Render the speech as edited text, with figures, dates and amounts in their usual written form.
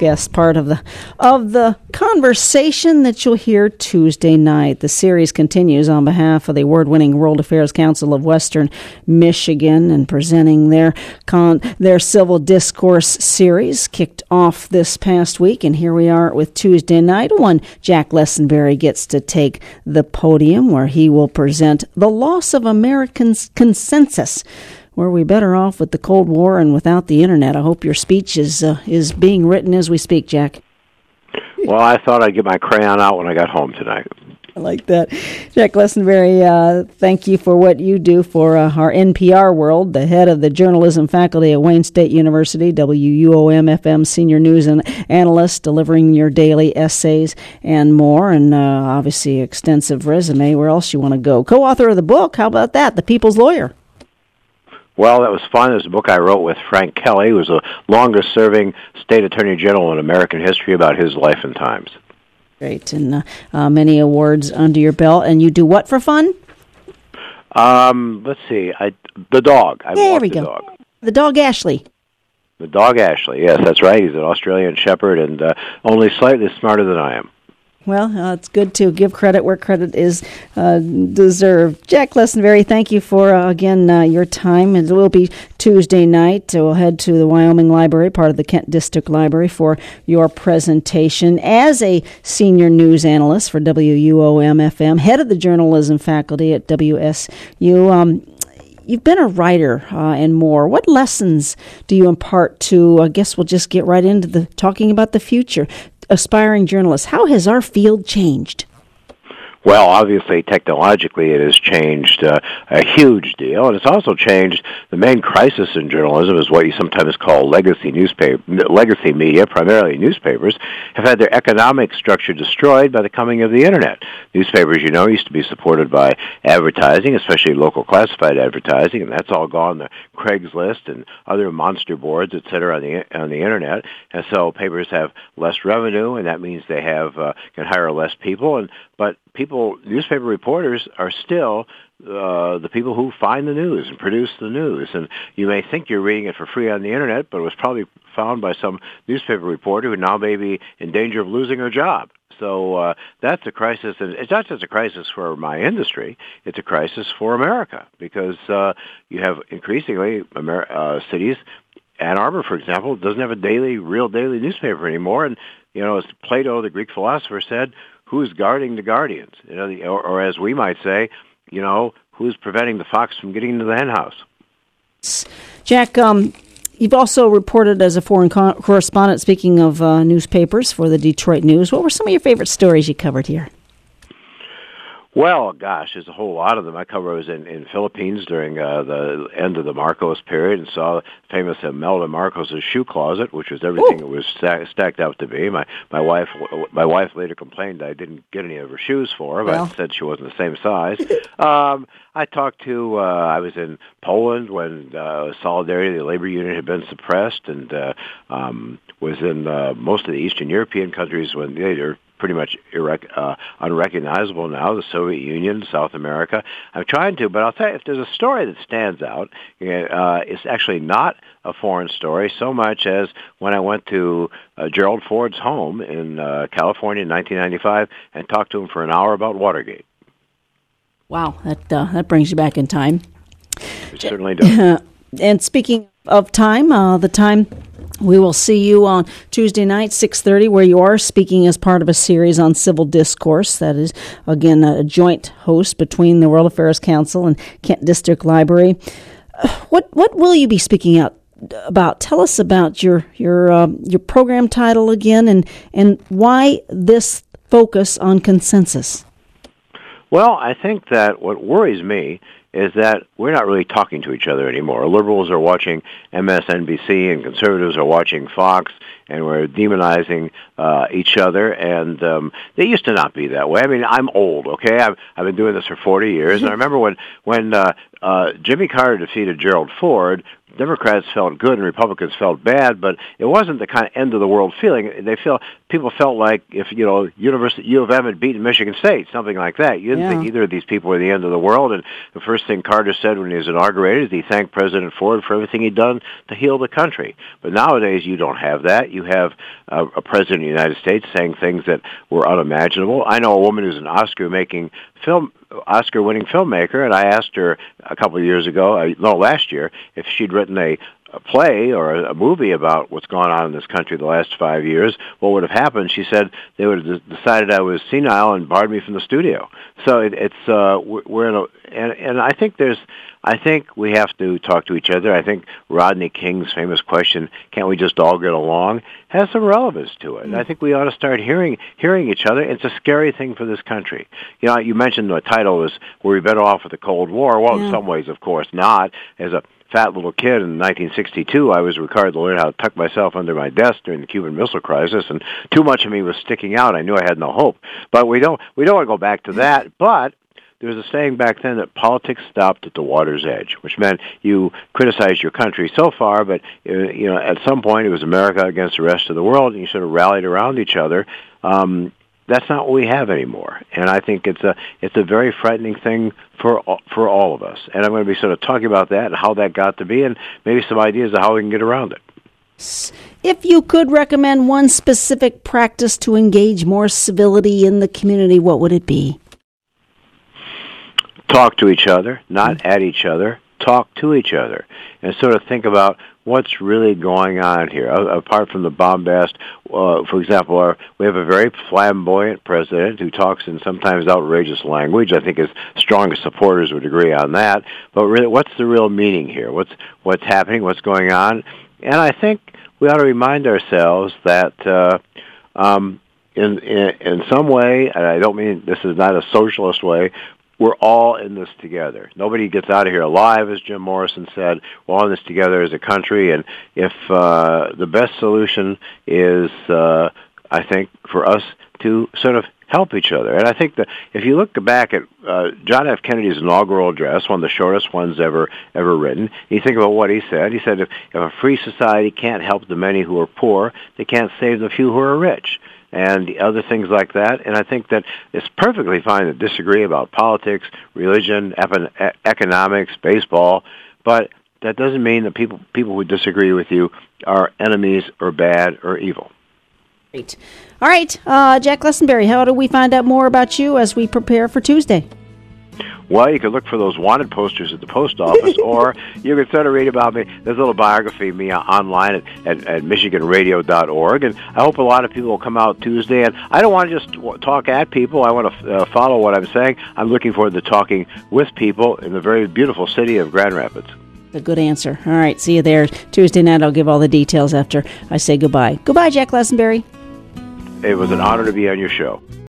guest, part of the conversation that you'll hear Tuesday night. The series continues on behalf of the award-winning World Affairs Council of Western Michigan and presenting their Civil Discourse series kicked off this past week, and here we are with Tuesday night. Jack Lessenberry gets to take the podium where he will present The Loss of American Consensus. Were we better off with the Cold War and without the Internet? I hope your speech is being written as we speak, Jack. Well, I thought I'd get my crayon out when I got home tonight. I like that. Jack Lessenberry, thank you for what you do for our NPR world, the head of the journalism faculty at Wayne State University, WUOM-FM senior news and analyst, delivering your daily essays and more, and obviously extensive resume. Where else you want to go? Co-author of the book, how about that? The People's Lawyer. Well, that was fun. It was a book I wrote with Frank Kelly, who was the longest-serving state attorney general in American history, about his life and times. Great, and many awards under your belt. And you do what for fun? Let's see. The dog. There we go. Dog. The dog Ashley. The dog Ashley. Yes, that's right. He's an Australian Shepherd and only slightly smarter than I am. Well, it's good to give credit where credit is deserved. Jack Lessenberry, thank you for, again, your time. It will be Tuesday night. We'll head to the Wyoming Library, part of the Kent District Library, for your presentation. As a senior news analyst for WUOM-FM, head of the journalism faculty at WSU, you've been a writer and more. What lessons do you impart to, I guess we'll just get right into talking about the future, aspiring journalists? How has our field changed? Well, obviously, technologically, it has changed a huge deal, and it's also changed. The main crisis in journalism is what you sometimes call legacy media, primarily newspapers, have had their economic structure destroyed by the coming of the Internet. Newspapers, used to be supported by advertising, especially local classified advertising, and that's all gone to Craigslist and other monster boards, et cetera, on the Internet. And so papers have less revenue, and that means they can hire less people, but newspaper reporters are still the people who find the news and produce the news. And you may think you're reading it for free on the Internet, but it was probably found by some newspaper reporter who now may be in danger of losing her job. So that's a crisis, and it's not just a crisis for my industry, it's a crisis for America, because you have increasingly cities. Ann Arbor, for example, doesn't have a real daily newspaper anymore. And, as Plato, the Greek philosopher, said, who's guarding the guardians? Or as we might say, who's preventing the fox from getting into the hen house? Jack, you've also reported as a foreign correspondent, speaking of newspapers, for the Detroit News. What were some of your favorite stories you covered here? Well, gosh, there's a whole lot of them. I was in Philippines during the end of the Marcos period and saw the famous Imelda Marcos' shoe closet, which was everything it was stacked out to be. My wife later complained I didn't get any of her shoes for her, but said she wasn't the same size. I was in Poland when Solidarity, the labor union, had been suppressed, and was in most of the Eastern European countries when they're pretty much unrecognizable now, the Soviet Union, South America. I'm trying to, but I'll tell you, if there's a story that stands out, it's actually not a foreign story so much as when I went to Gerald Ford's home in California in 1995 and talked to him for an hour about Watergate. Wow, that brings you back in time. It certainly does. And speaking of time, the time we will see you on Tuesday night, 6:30, where you are speaking as part of a series on civil discourse. That is, again, a joint host between the World Affairs Council and Kent District Library. What will you be speaking out about? Tell us about your program title again, and why this focus on consensus. Well, I think that what worries me is that we're not really talking to each other anymore. Liberals are watching MSNBC and conservatives are watching Fox, and we're demonizing each other, and they used to not be that way. I mean, I'm old, okay? I've been doing this for 40 years, and I remember when Jimmy Carter defeated Gerald Ford, Democrats felt good and Republicans felt bad, but it wasn't the kind of end of the world feeling. People felt like if University U of M had beaten Michigan State, something like that. You didn't think either of these people were the end of the world. And the first thing Carter said when he was inaugurated is he thanked President Ford for everything he'd done to heal the country. But nowadays you don't have that. You have a president of the United States saying things that were unimaginable. I know a woman who's an Oscar-winning filmmaker, and I asked her a couple of years ago, last year, if she'd written a play or a movie about what's gone on in this country the last 5 years, what would have happened? She said they would have decided I was senile and barred me from the studio. So we're in and I think we have to talk to each other. I think Rodney King's famous question, "Can't we just all get along?" has some relevance to it. And I think we ought to start hearing each other. It's a scary thing for this country. You mentioned the title was, "Were we better off with the Cold War?" Well, in some ways, of course, not. As a fat little kid in 1962, I was required to learn how to tuck myself under my desk during the Cuban Missile Crisis, and too much of me was sticking out. I knew I had no hope. But we don't want to go back to that. But there was a saying back then that politics stopped at the water's edge, which meant you criticized your country so far, but at some point it was America against the rest of the world, and you sort of rallied around each other. That's not what we have anymore, and I think it's a very frightening thing for all of us. And I'm going to be sort of talking about that and how that got to be, and maybe some ideas of how we can get around it. If you could recommend one specific practice to engage more civility in the community, what would it be? Talk to each other, not at each other. Talk to each other and sort of think about what's really going on here. Apart from the bombast, for example, we have a very flamboyant president who talks in sometimes outrageous language. I think his strongest supporters would agree on that. But really, what's the real meaning here? What's happening? What's going on? And I think we ought to remind ourselves that in some way, and I don't mean this is not a socialist way, we're all in this together. Nobody gets out of here alive, as Jim Morrison said. We're all in this together as a country, and if the best solution is, I think, for us to sort of help each other. And I think that if you look back at John F. Kennedy's inaugural address, one of the shortest ones ever written, you think about what he said. He said, if a free society can't help the many who are poor, they can't save the few who are rich. And other things like that. And I think that it's perfectly fine to disagree about politics, religion, economics, baseball, but that doesn't mean that people who disagree with you are enemies or bad or evil. Great. All right, Jack Lessenberry, how do we find out more about you as we prepare for Tuesday? Well, you can look for those wanted posters at the post office, or you can sort of read about me. There's a little biography of me online at MichiganRadio.org, and I hope a lot of people will come out Tuesday. And I don't want to just talk at people. I want to follow what I'm saying. I'm looking forward to talking with people in the very beautiful city of Grand Rapids. A good answer. All right, see you there Tuesday night. I'll give all the details after I say goodbye. Goodbye, Jack Lessenberry. It was an honor to be on your show.